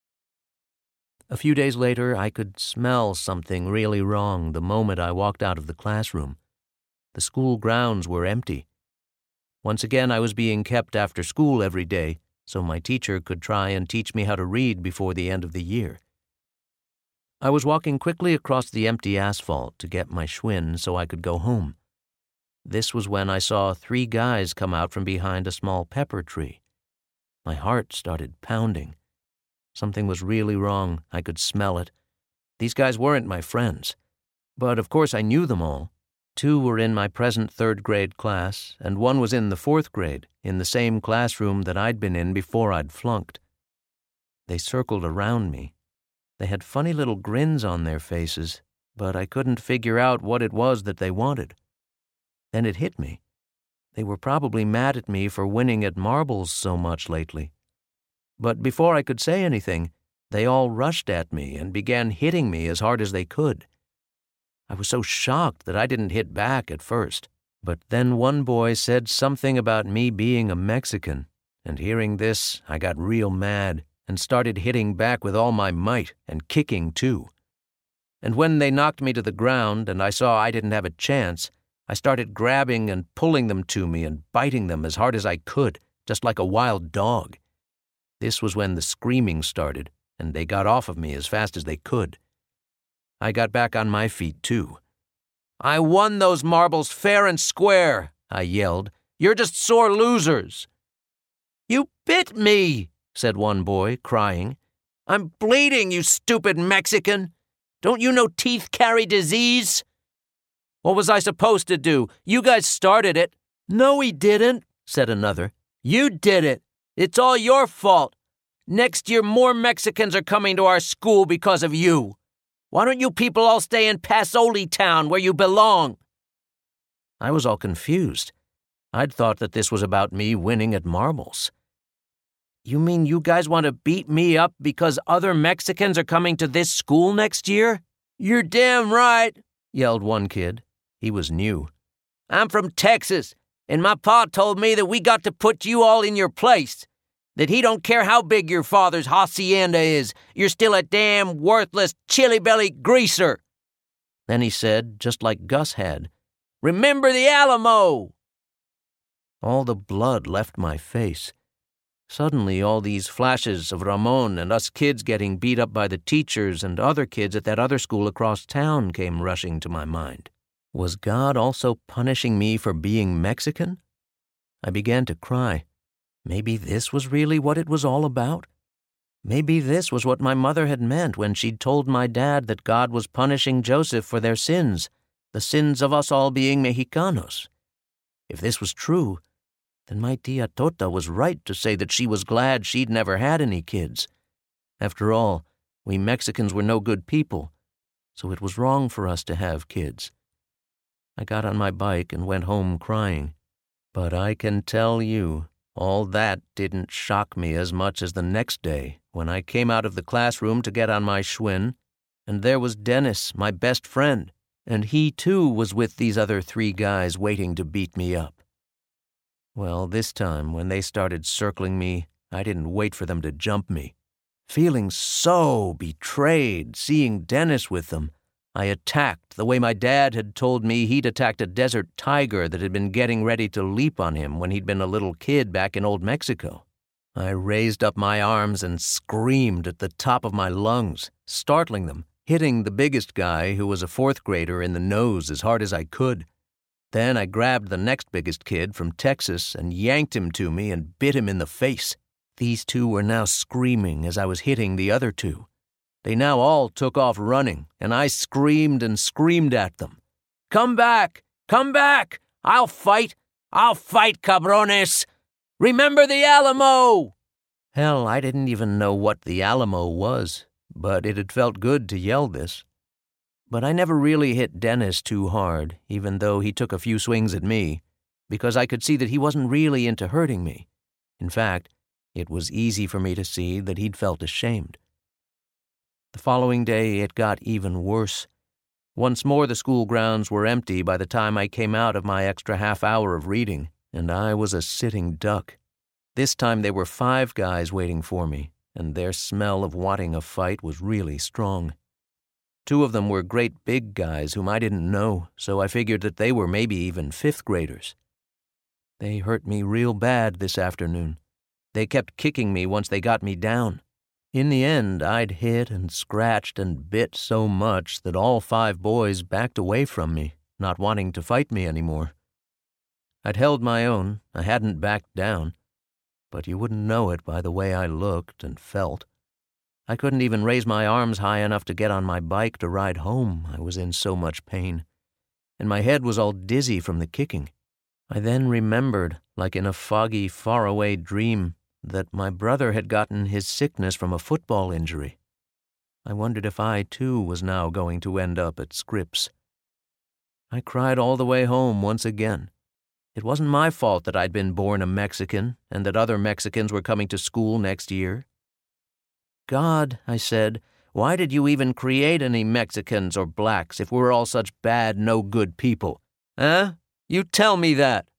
A few days later, I could smell something really wrong the moment I walked out of the classroom. The school grounds were empty. Once again, I was being kept after school every day, so my teacher could try and teach me how to read before the end of the year. I was walking quickly across the empty asphalt to get my Schwinn so I could go home. This was when I saw three guys come out from behind a small pepper tree. My heart started pounding. Something was really wrong. I could smell it. These guys weren't my friends. But of course I knew them all. Two were in my present third grade class, and one was in the fourth grade, in the same classroom that I'd been in before I'd flunked. They circled around me. They had funny little grins on their faces, but I couldn't figure out what it was that they wanted. Then it hit me. They were probably mad at me for winning at marbles so much lately. But before I could say anything, they all rushed at me and began hitting me as hard as they could. I was so shocked that I didn't hit back at first. But then one boy said something about me being a Mexican, and hearing this, I got real mad and started hitting back with all my might and kicking too. And when they knocked me to the ground and I saw I didn't have a chance, I started grabbing and pulling them to me and biting them as hard as I could, just like a wild dog. This was when the screaming started, and they got off of me as fast as they could. I got back on my feet, too. "I won those marbles fair and square," I yelled. "You're just sore losers." "You bit me," said one boy, crying. "I'm bleeding, you stupid Mexican. Don't you know teeth carry disease?" "What was I supposed to do? You guys started it." "No, we didn't," said another. "You did it. It's all your fault. Next year, more Mexicans are coming to our school because of you. Why don't you people all stay in Pasolini Town where you belong?" I was all confused. I'd thought that this was about me winning at marbles. "You mean you guys want to beat me up because other Mexicans are coming to this school next year?" "You're damn right," yelled one kid. He was new. "I'm from Texas, and my pa told me that we got to put you all in your place. That he don't care how big your father's hacienda is, you're still a damn worthless chili-belly greaser." Then he said, just like Gus had, "Remember the Alamo!" All the blood left my face. Suddenly, all these flashes of Ramon and us kids getting beat up by the teachers and other kids at that other school across town came rushing to my mind. Was God also punishing me for being Mexican? I began to cry. Maybe this was really what it was all about? Maybe this was what my mother had meant when she'd told my dad that God was punishing Joseph for their sins, the sins of us all being Mexicanos. If this was true, then my tia Tota was right to say that she was glad she'd never had any kids. After all, we Mexicans were no good people, so it was wrong for us to have kids. I got on my bike and went home crying. But I can tell you, all that didn't shock me as much as the next day when I came out of the classroom to get on my Schwinn, and there was Dennis, my best friend, and he too was with these other three guys waiting to beat me up. Well, this time, when they started circling me, I didn't wait for them to jump me. Feeling so betrayed, seeing Dennis with them, I attacked the way my dad had told me he'd attacked a desert tiger that had been getting ready to leap on him when he'd been a little kid back in Old Mexico. I raised up my arms and screamed at the top of my lungs, startling them, hitting the biggest guy, who was a fourth grader, in the nose as hard as I could. Then I grabbed the next biggest kid from Texas and yanked him to me and bit him in the face. These two were now screaming as I was hitting the other two. They now all took off running, and I screamed and screamed at them. "Come back! Come back! I'll fight! I'll fight, cabrones! Remember the Alamo!" Hell, I didn't even know what the Alamo was, but it had felt good to yell this. But I never really hit Dennis too hard, even though he took a few swings at me, because I could see that he wasn't really into hurting me. In fact, it was easy for me to see that he'd felt ashamed. The following day, it got even worse. Once more, the school grounds were empty by the time I came out of my extra half hour of reading, and I was a sitting duck. This time there were five guys waiting for me, and their smell of wanting a fight was really strong. Two of them were great big guys whom I didn't know, so I figured that they were maybe even fifth graders. They hurt me real bad this afternoon. They kept kicking me once they got me down. In the end, I'd hit and scratched and bit so much that all five boys backed away from me, not wanting to fight me anymore. I'd held my own, I hadn't backed down, but you wouldn't know it by the way I looked and felt. I couldn't even raise my arms high enough to get on my bike to ride home, I was in so much pain, and my head was all dizzy from the kicking. I then remembered, like in a foggy, faraway dream, that my brother had gotten his sickness from a football injury. I wondered if I, too, was now going to end up at Scripps. I cried all the way home once again. It wasn't my fault that I'd been born a Mexican and that other Mexicans were coming to school next year. "God," I said, "why did you even create any Mexicans or blacks if we're all such bad, no-good people? Eh? You tell me that."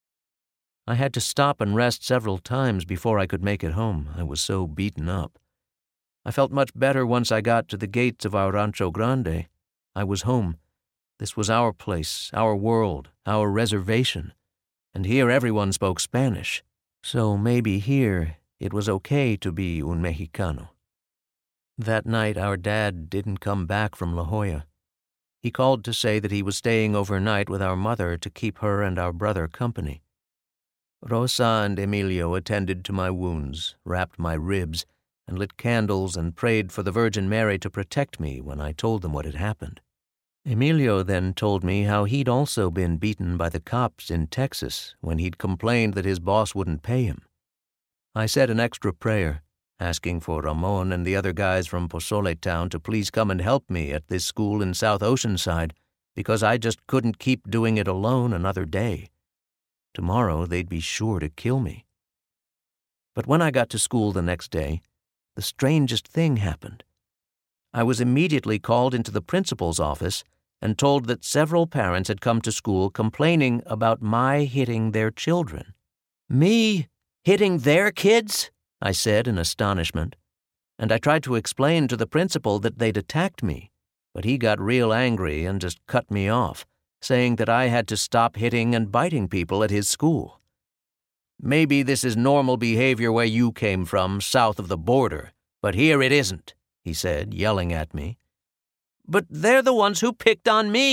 I had to stop and rest several times before I could make it home. I was so beaten up. I felt much better once I got to the gates of our Rancho Grande. I was home. This was our place, our world, our reservation. And here everyone spoke Spanish. So maybe here it was okay to be un Mexicano. That night our dad didn't come back from La Jolla. He called to say that he was staying overnight with our mother to keep her and our brother company. Rosa and Emilio attended to my wounds, wrapped my ribs, and lit candles and prayed for the Virgin Mary to protect me when I told them what had happened. Emilio then told me how he'd also been beaten by the cops in Texas when he'd complained that his boss wouldn't pay him. I said an extra prayer, asking for Ramon and the other guys from Pozole Town to please come and help me at this school in South Oceanside, because I just couldn't keep doing it alone another day. Tomorrow they'd be sure to kill me. But when I got to school the next day, the strangest thing happened. I was immediately called into the principal's office and told that several parents had come to school complaining about my hitting their children. "Me hitting their kids?" I said in astonishment. And I tried to explain to the principal that they'd attacked me, but he got real angry and just cut me off, saying that I had to stop hitting and biting people at his school. "Maybe this is normal behavior where you came from, south of the border, but here it isn't," he said, yelling at me. "But they're the ones who picked on me,"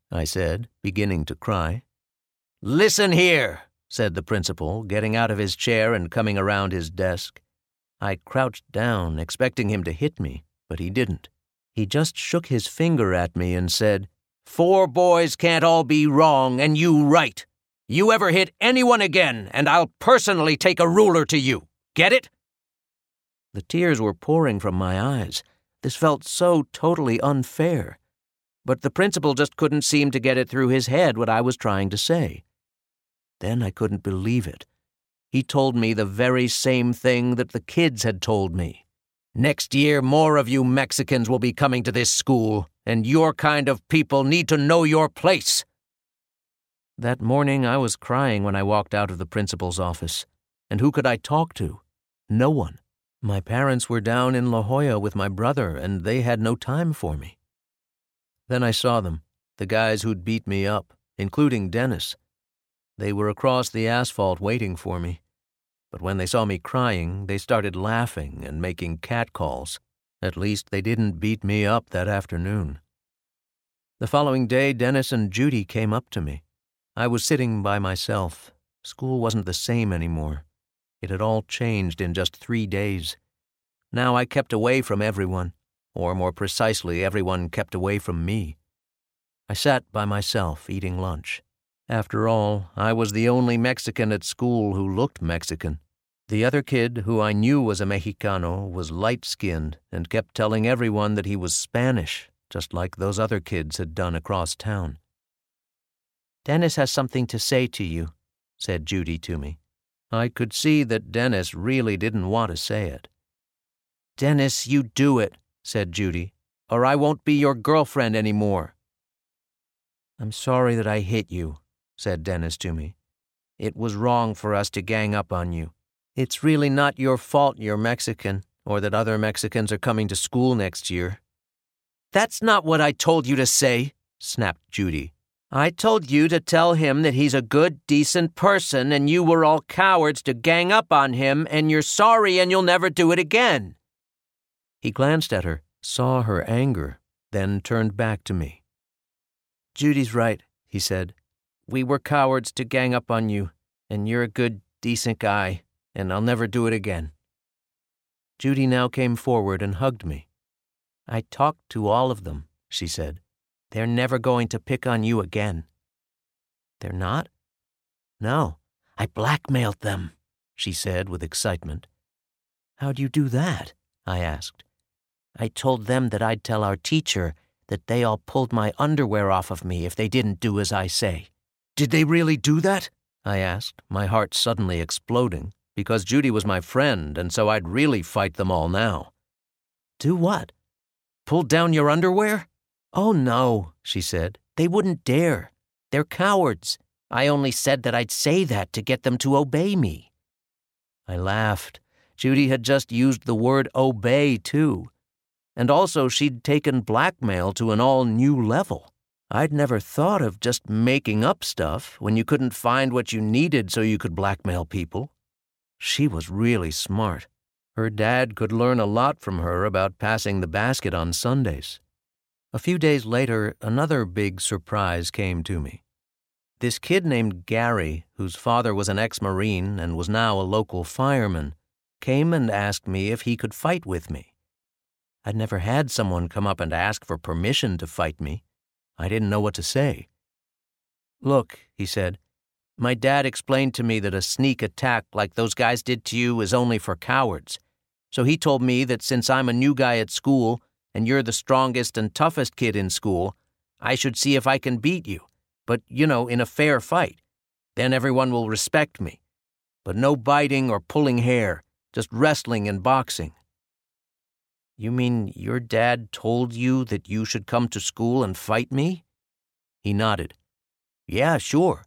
I said, beginning to cry. "Listen here," said the principal, getting out of his chair and coming around his desk. I crouched down, expecting him to hit me, but he didn't. He just shook his finger at me and said, "Four boys can't all be wrong, and you right. You ever hit anyone again, and I'll personally take a ruler to you. Get it?" The tears were pouring from my eyes. This felt so totally unfair. But the principal just couldn't seem to get it through his head what I was trying to say. Then I couldn't believe it. He told me the very same thing that the kids had told me. "Next year, more of you Mexicans will be coming to this school, and your kind of people need to know your place." That morning, I was crying when I walked out of the principal's office. And who could I talk to? No one. My parents were down in La Jolla with my brother, and they had no time for me. Then I saw them, the guys who'd beat me up, including Dennis. They were across the asphalt waiting for me. But when they saw me crying, they started laughing and making catcalls. At least they didn't beat me up that afternoon. The following day, Dennis and Judy came up to me. I was sitting by myself. School wasn't the same anymore. It had all changed in just three days. Now I kept away from everyone, or more precisely, everyone kept away from me. I sat by myself eating lunch. After all, I was the only Mexican at school who looked Mexican. The other kid, who I knew was a Mexicano, was light-skinned and kept telling everyone that he was Spanish, just like those other kids had done across town. "Dennis has something to say to you," said Judy to me. I could see that Dennis really didn't want to say it. "Dennis, you do it," said Judy, "or I won't be your girlfriend anymore." "I'm sorry that I hit you," said Dennis to me. "It was wrong for us to gang up on you. It's really not your fault you're Mexican, or that other Mexicans are coming to school next year." "That's not what I told you to say," snapped Judy. "I told you to tell him that he's a good, decent person and you were all cowards to gang up on him and you're sorry and you'll never do it again." He glanced at her, saw her anger, then turned back to me. "Judy's right," he said. "We were cowards to gang up on you, and you're a good, decent guy, and I'll never do it again." Judy now came forward and hugged me. "I talked to all of them," she said. "They're never going to pick on you again." "They're not?" "No, I blackmailed them," she said with excitement. "How'd you do that?" I asked. "I told them that I'd tell our teacher that they all pulled my underwear off of me if they didn't do as I say." "Did they really do that?" I asked, my heart suddenly exploding, because Judy was my friend, and so I'd really fight them all now. "Do what?" "Pull down your underwear?" "Oh, no," she said. "They wouldn't dare. They're cowards. I only said that I'd say that to get them to obey me." I laughed. Judy had just used the word obey, too. And also she'd taken blackmail to an all-new level. I'd never thought of just making up stuff when you couldn't find what you needed so you could blackmail people. She was really smart. Her dad could learn a lot from her about passing the basket on Sundays. A few days later, another big surprise came to me. This kid named Gary, whose father was an ex-Marine and was now a local fireman, came and asked me if he could fight with me. I'd never had someone come up and ask for permission to fight me. I didn't know what to say. "Look," he said, "my dad explained to me that a sneak attack like those guys did to you is only for cowards. So he told me that since I'm a new guy at school and you're the strongest and toughest kid in school, I should see if I can beat you, but, you know, in a fair fight. Then everyone will respect me. But no biting or pulling hair, just wrestling and boxing." "You mean your dad told you that you should come to school and fight me?" He nodded. "Yeah, sure."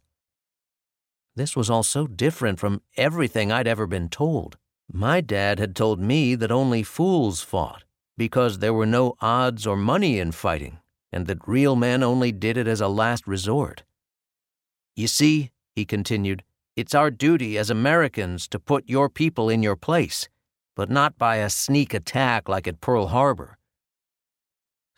This was all so different from everything I'd ever been told. My dad had told me that only fools fought, because there were no odds or money in fighting, and that real men only did it as a last resort. "You see," he continued, "it's our duty as Americans to put your people in your place, but not by a sneak attack like at Pearl Harbor."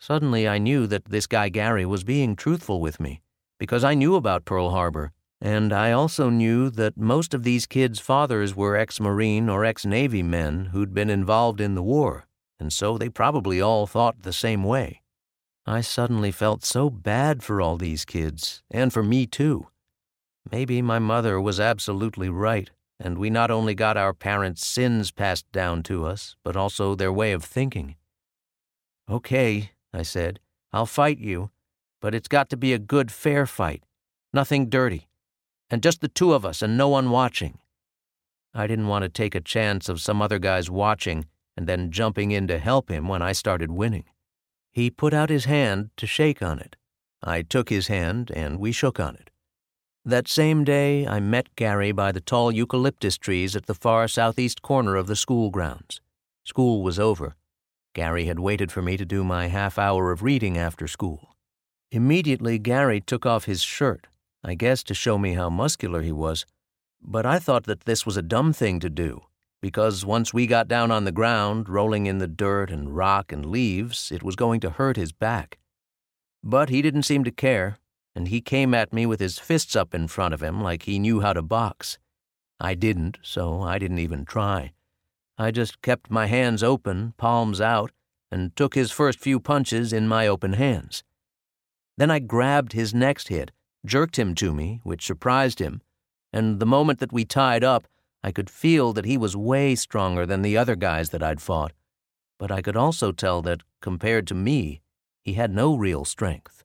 Suddenly I knew that this guy Gary was being truthful with me, because I knew about Pearl Harbor, and I also knew that most of these kids' fathers were ex-Marine or ex-Navy men who'd been involved in the war, and so they probably all thought the same way. I suddenly felt so bad for all these kids, and for me too. Maybe my mother was absolutely right, and we not only got our parents' sins passed down to us, but also their way of thinking. "Okay," I said, "I'll fight you, but it's got to be a good, fair fight. Nothing dirty. And just the two of us and no one watching." I didn't want to take a chance of some other guys watching and then jumping in to help him when I started winning. He put out his hand to shake on it. I took his hand, and we shook on it. That same day, I met Gary by the tall eucalyptus trees at the far southeast corner of the school grounds. School was over. Gary had waited for me to do my half hour of reading after school. Immediately, Gary took off his shirt, I guess to show me how muscular he was, but I thought that this was a dumb thing to do, because once we got down on the ground, rolling in the dirt and rock and leaves, it was going to hurt his back. But he didn't seem to care, and he came at me with his fists up in front of him like he knew how to box. I didn't, so I didn't even try. I just kept my hands open, palms out, and took his first few punches in my open hands. Then I grabbed his next hit, jerked him to me, which surprised him, and the moment that we tied up, I could feel that he was way stronger than the other guys that I'd fought, but I could also tell that, compared to me, he had no real strength.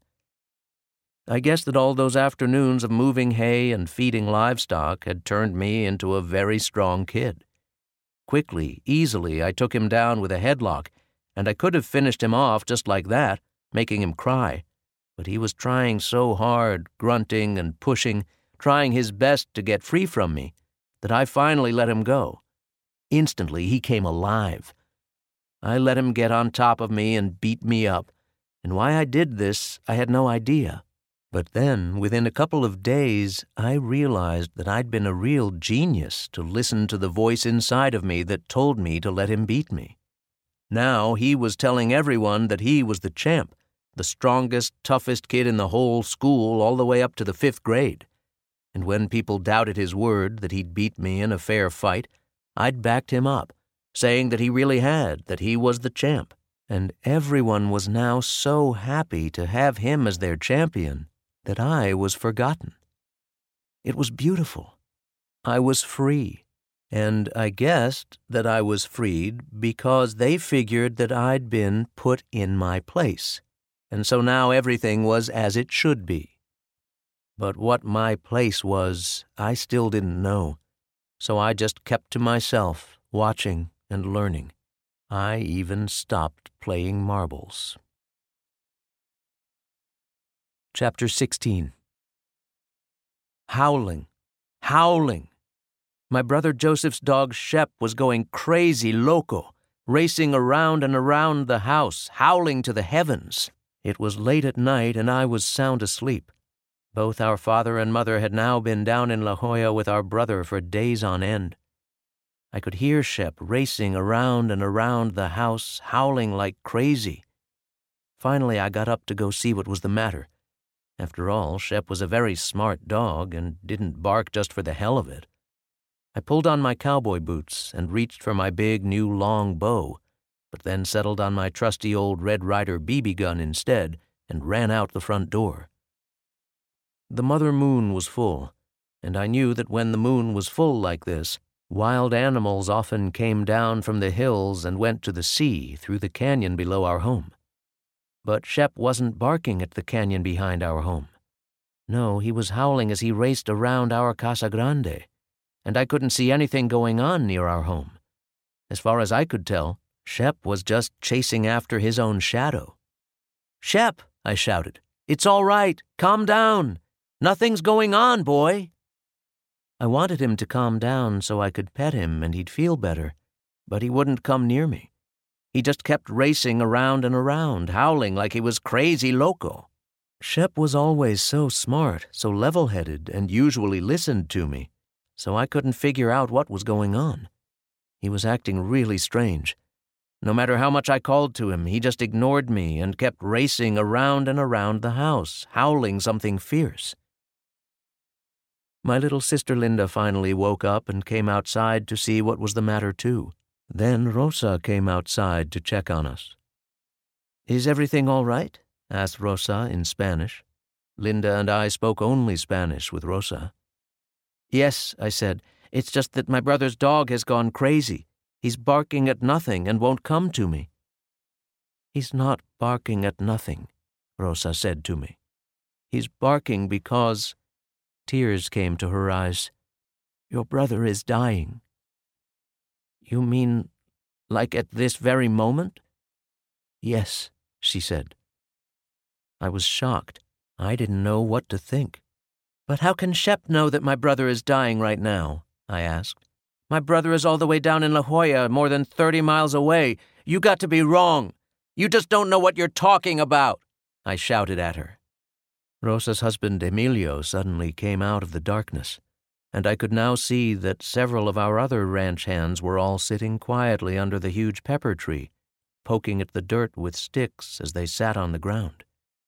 I guess that all those afternoons of moving hay and feeding livestock had turned me into a very strong kid. Quickly, easily, I took him down with a headlock, and I could have finished him off just like that, making him cry. But he was trying so hard, grunting and pushing, trying his best to get free from me, that I finally let him go. Instantly, he came alive. I let him get on top of me and beat me up, and why I did this, I had no idea. But then, within a couple of days, I realized that I'd been a real genius to listen to the voice inside of me that told me to let him beat me. Now he was telling everyone that he was the champ, the strongest, toughest kid in the whole school all the way up to the fifth grade. And when people doubted his word that he'd beat me in a fair fight, I'd backed him up, saying that he really had, that he was the champ. And everyone was now so happy to have him as their champion that I was forgotten. It was beautiful. I was free, and I guessed that I was freed because they figured that I'd been put in my place, and so now everything was as it should be. But what my place was, I still didn't know, so I just kept to myself, watching and learning. I even stopped playing marbles. Chapter sixteen. Howling, howling. My brother Joseph's dog Shep was going crazy loco, racing around and around the house, howling to the heavens. It was late at night and I was sound asleep. Both our father and mother had now been down in La Jolla with our brother for days on end. I could hear Shep racing around and around the house, howling like crazy. Finally, I got up to go see what was the matter. After all, Shep was a very smart dog and didn't bark just for the hell of it. I pulled on my cowboy boots and reached for my big new long bow, but then settled on my trusty old Red Ryder B B gun instead and ran out the front door. The mother moon was full, and I knew that when the moon was full like this, wild animals often came down from the hills and went to the sea through the canyon below our home. But Shep wasn't barking at the canyon behind our home. No, he was howling as he raced around our Casa Grande, and I couldn't see anything going on near our home. As far as I could tell, Shep was just chasing after his own shadow. "Shep," I shouted, "it's all right. Calm down. Nothing's going on, boy." I wanted him to calm down so I could pet him and he'd feel better, but he wouldn't come near me. He just kept racing around and around, howling like he was crazy loco. Shep was always so smart, so level-headed, and usually listened to me, so I couldn't figure out what was going on. He was acting really strange. No matter how much I called to him, he just ignored me and kept racing around and around the house, howling something fierce. My little sister Linda finally woke up and came outside to see what was the matter too. Then Rosa came outside to check on us. "Is everything all right?" asked Rosa in Spanish. Linda and I spoke only Spanish with Rosa. "Yes," I said. "It's just that my brother's dog has gone crazy. He's barking at nothing and won't come to me." "He's not barking at nothing," Rosa said to me. "He's barking because—" Tears came to her eyes. "Your brother is dying." "You mean, like at this very moment?" "Yes," she said. I was shocked. I didn't know what to think. "But how can Shep know that my brother is dying right now?" I asked. "My brother is all the way down in La Jolla, more than thirty miles away. You got to be wrong. You just don't know what you're talking about," I shouted at her. Rosa's husband Emilio suddenly came out of the darkness, and I could now see that several of our other ranch hands were all sitting quietly under the huge pepper tree, poking at the dirt with sticks as they sat on the ground.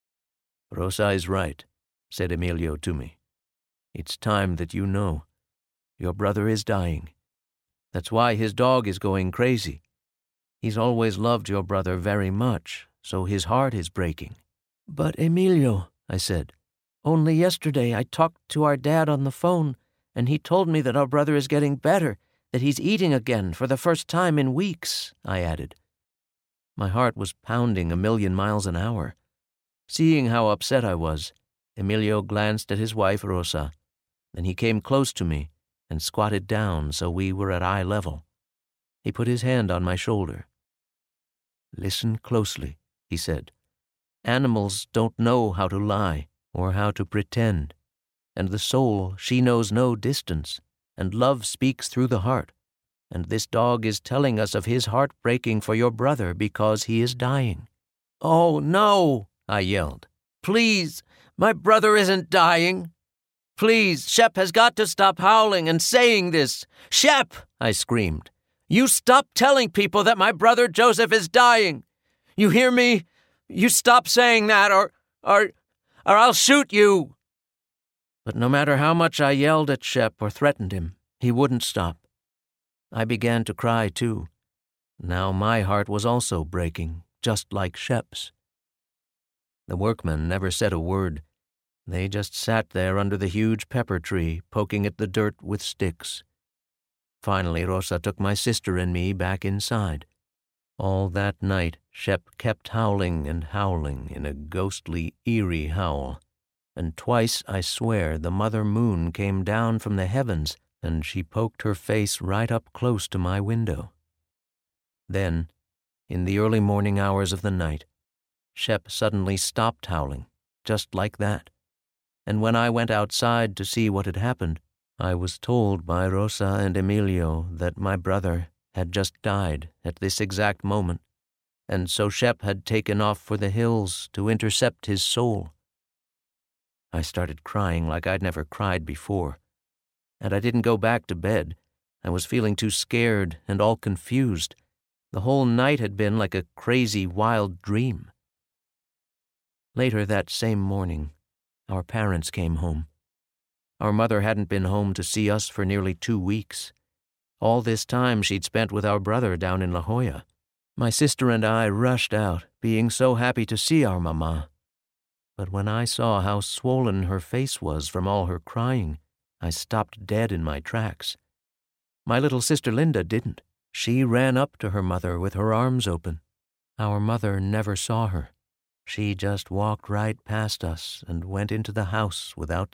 "Rosa is right," said Emilio to me. "It's time that you know. Your brother is dying. That's why his dog is going crazy. He's always loved your brother very much, so his heart is breaking." "But Emilio," I said, "only yesterday I talked to our dad on the phone, and he told me that our brother is getting better, that he's eating again for the first time in weeks," I added. My heart was pounding a million miles an hour. Seeing how upset I was, Emilio glanced at his wife Rosa. Then he came close to me and squatted down so we were at eye level. He put his hand on my shoulder. "Listen closely," he said. "Animals don't know how to lie or how to pretend, and the soul, she knows no distance, and love speaks through the heart, and this dog is telling us of his heart breaking for your brother because he is dying." "Oh, no!" I yelled. "Please, my brother isn't dying. Please, Shep has got to stop howling and saying this. Shep," I screamed, "you stop telling people that my brother Joseph is dying. You hear me? You stop saying that or, or, or I'll shoot you." But no matter how much I yelled at Shep or threatened him, he wouldn't stop. I began to cry too. Now my heart was also breaking, just like Shep's. The workmen never said a word. They just sat there under the huge pepper tree, poking at the dirt with sticks. Finally, Rosa took my sister and me back inside. All that night, Shep kept howling and howling in a ghostly, eerie howl. And twice, I swear, the mother moon came down from the heavens, and she poked her face right up close to my window. Then, in the early morning hours of the night, Shep suddenly stopped howling, just like that. And when I went outside to see what had happened, I was told by Rosa and Emilio that my brother had just died at this exact moment, and so Shep had taken off for the hills to intercept his soul. I started crying like I'd never cried before, and I didn't go back to bed. I was feeling too scared and all confused. The whole night had been like a crazy, wild dream. Later that same morning, our parents came home. Our mother hadn't been home to see us for nearly two weeks. All this time she'd spent with our brother down in La Jolla. My sister and I rushed out, being so happy to see our mama. But when I saw how swollen her face was from all her crying, I stopped dead in my tracks. My little sister Linda didn't. She ran up to her mother with her arms open. Our mother never saw her. She just walked right past us and went into the house without